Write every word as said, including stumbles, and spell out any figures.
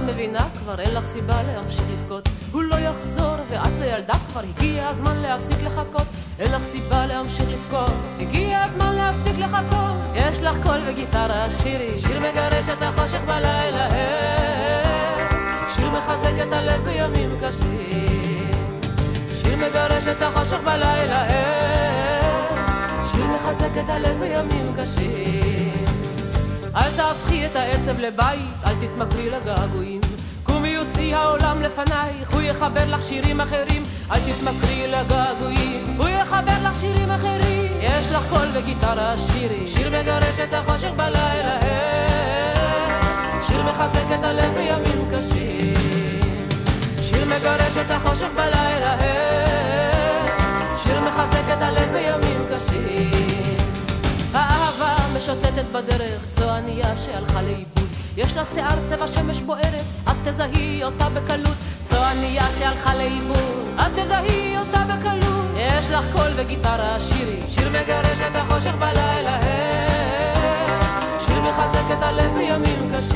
מבינה כבר, אין לך סיבה להמשיך לבכות. הוא לא יחזור ואת לילדה כבר, הגיע הזמן להפסיק לחכות. אין לך סיבה להמשיך לבכות, הגיע הזמן להפסיק לחכות. יש לך קול וגיטרה, שירי, שיר מגרש את החושך בלילה. שיר מחזק את הלב בימים קשים, שיר מגרש את החושך בלילה. שיר מחזק את הלב בימים קשים. אל תהפכי את העצב לבית, אל תתמכרי לגעגועים. קומי יוצאי העולם לפנייך, הוא יחבר לך שירים אחרים. אל תתמכרי לגעגועים, הוא יחבר לך שירים אחרים. יש לך קול וגיטרה, שירי, שיר מגרש את החושך בלילה. שיר מחזק את הלב בימים קשים, שיר מגרש את החושך בלילה. שיר מחזק את הלב בימים קשים. האהבה משוטטת בדרך, צועניה שהלכה לאיבוד. יש לה שיער צבע שמש בוערת, את תזהי אותה בקלות. צועניה שהלכה לאיבוד, את תזהי אותה בקלות. יש לך קול וגיטרה, שירי, שיר מגרש את החושך בלילה. שיר מחזק את הלב בימים קשים,